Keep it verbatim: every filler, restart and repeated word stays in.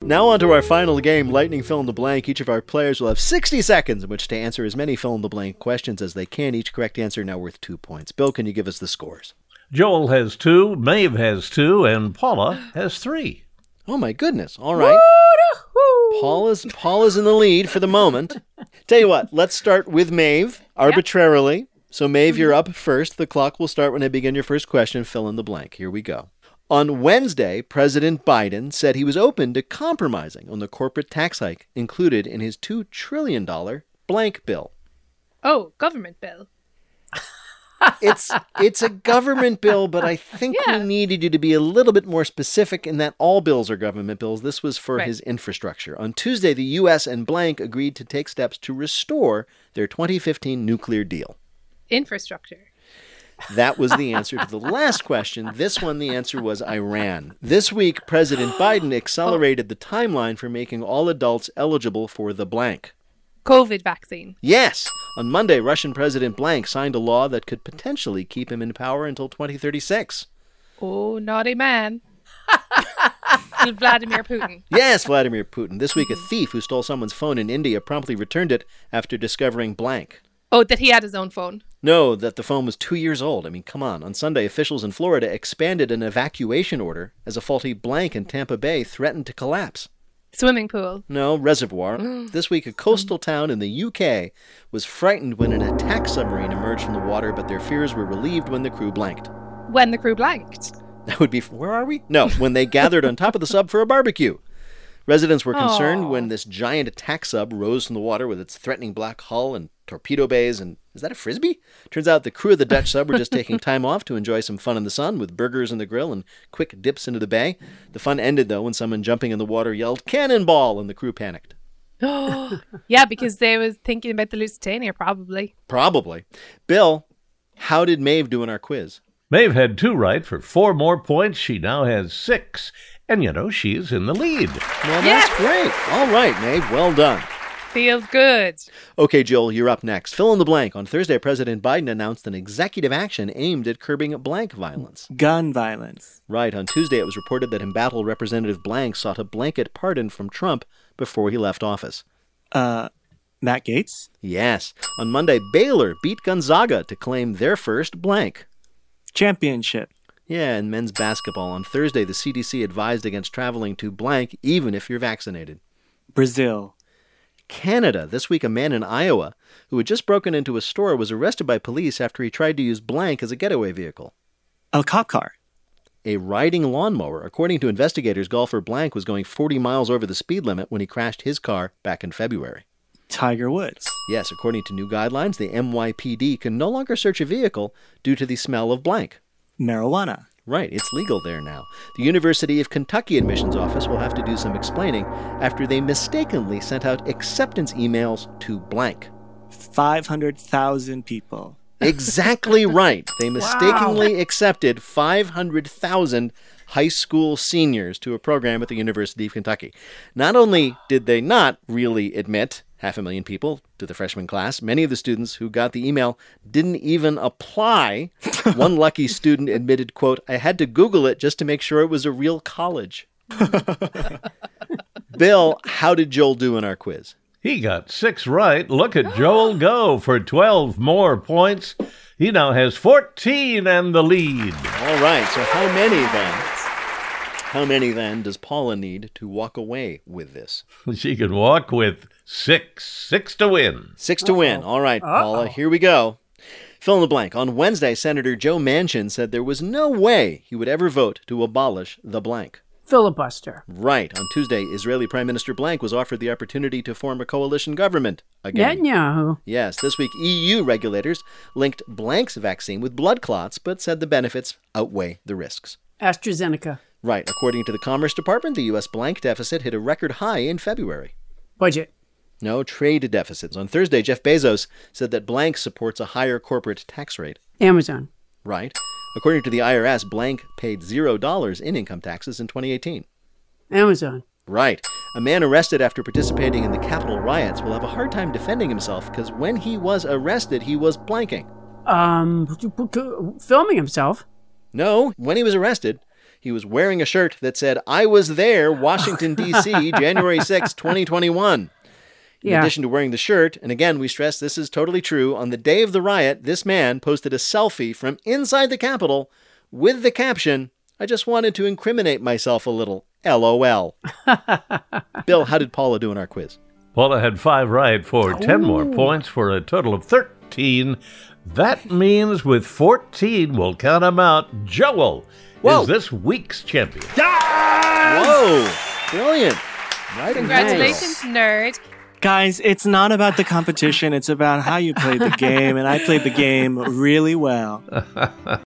Now on to our final game, Lightning Fill in the Blank. Each of our players will have sixty seconds in which to answer as many fill in the blank questions as they can. Each correct answer now worth two points. Bill, can you give us the scores? Joel has two, Maeve has two, and Paula has three. Oh my goodness. All right. Paula's, Paula's in the lead for the moment. Tell you what, let's start with Maeve, arbitrarily. Yep. So Maeve, you're up first. The clock will start when I begin your first question. Fill in the blank. Here we go. On Wednesday, President Biden said he was open to compromising on the corporate tax hike included in his two trillion dollars blank bill. Oh, government bill. It's it's a government bill, but I think yeah. we needed you to be a little bit more specific in that all bills are government bills. This was for right. his infrastructure. On Tuesday, the U S and blank agreed to take steps to restore their twenty fifteen nuclear deal. Infrastructure. That was the answer to the last question. This one, the answer was Iran. This week, President Biden accelerated the timeline for making all adults eligible for the blank. COVID vaccine. Yes. On Monday, Russian President blank signed a law that could potentially keep him in power until twenty thirty-six. Oh, naughty man. Vladimir Putin. Yes, Vladimir Putin. This week, a thief who stole someone's phone in India promptly returned it after discovering blank. Oh, that he had his own phone? No, that the phone was two years old. I mean, come on. On Sunday, officials in Florida expanded an evacuation order as a faulty blank in Tampa Bay threatened to collapse. Swimming pool. No, reservoir. This week, a coastal town in the U K was frightened when an attack submarine emerged from the water, but their fears were relieved when the crew blanked. When the crew blanked? That would be, where are we? No, when they gathered on top of the sub for a barbecue. Residents were concerned Aww. when this giant attack sub rose from the water with its threatening black hull and torpedo bays and, is that a Frisbee? Turns out the crew of the Dutch sub were just taking time off to enjoy some fun in the sun with burgers in the grill and quick dips into the bay. The fun ended, though, when someone jumping in the water yelled, "Cannonball!" and the crew panicked. Yeah, because they was thinking about the Lusitania, probably. Probably. Bill, how did Maeve do in our quiz? Maeve had two right for four more points. She now has six. And, you know, she's in the lead. Well, that's yes! great. All right, Maeve, well done. Feels good. Okay, Joel, you're up next. Fill in the blank. On Thursday, President Biden announced an executive action aimed at curbing blank violence. Gun violence. Right. On Tuesday, it was reported that embattled Representative Blank sought a blanket pardon from Trump before he left office. Uh, Matt Gaetz? Yes. On Monday, Baylor beat Gonzaga to claim their first blank. Championship. Yeah, in men's basketball. On Thursday, the C D C advised against traveling to blank even if you're vaccinated. Brazil. Canada. This week, a man in Iowa who had just broken into a store was arrested by police after he tried to use blank as a getaway vehicle. A cop car. A riding lawnmower. According to investigators, golfer blank was going forty miles over the speed limit when he crashed his car back in February. Tiger Woods. Yes, according to new guidelines, the N Y P D can no longer search a vehicle due to the smell of blank. Marijuana. Right, it's legal there now. The University of Kentucky admissions office will have to do some explaining after they mistakenly sent out acceptance emails to blank. five hundred thousand people. Exactly right. They mistakenly Wow. accepted five hundred thousand high school seniors to a program at the University of Kentucky. Not only did they not really admit half a million people to the freshman class, many of the students who got the email didn't even apply. One lucky student admitted, quote, "I had to Google it just to make sure it was a real college." Bill, how did Joel do in our quiz? He got six right. Look at Joel go for twelve more points. He now has fourteen and the lead. All right, so how many then? How many then does Paula need to walk away with this? She can walk with six. Six to win. Six to Uh-oh. win. All right, Paula, Uh-oh. here we go. Fill in the blank. On Wednesday, Senator Joe Manchin said there was no way he would ever vote to abolish the blank. Filibuster. Right. On Tuesday, Israeli Prime Minister blank was offered the opportunity to form a coalition government again. Netanyahu. Yes. This week, E U regulators linked blank's vaccine with blood clots, but said the benefits outweigh the risks. AstraZeneca. Right. According to the Commerce Department, the U S blank deficit hit a record high in February. Budget. No, trade deficits. On Thursday, Jeff Bezos said that blank supports a higher corporate tax rate. Amazon. Right. According to the I R S, blank paid zero dollars in income taxes in twenty eighteen. Amazon. Right. A man arrested after participating in the Capitol riots will have a hard time defending himself because when he was arrested, he was blanking. Um, filming himself. No, when he was arrested, He was wearing a shirt that said, "I was there, Washington, D C, January sixth, twenty twenty-one." In Yeah. addition to wearing the shirt, and again, we stress this is totally true, on the day of the riot, this man posted a selfie from inside the Capitol with the caption, "I just wanted to incriminate myself a little. LOL." Bill, how did Paula do in our quiz? Paula had five right for ten more points for a total of thirteen. That means with fourteen, we'll count them out. Joel Whoa. is this week's champion. Whoa! Brilliant. Right in Congratulations, nerd. Guys, it's not about the competition. It's about how you played the game, and I played the game really well.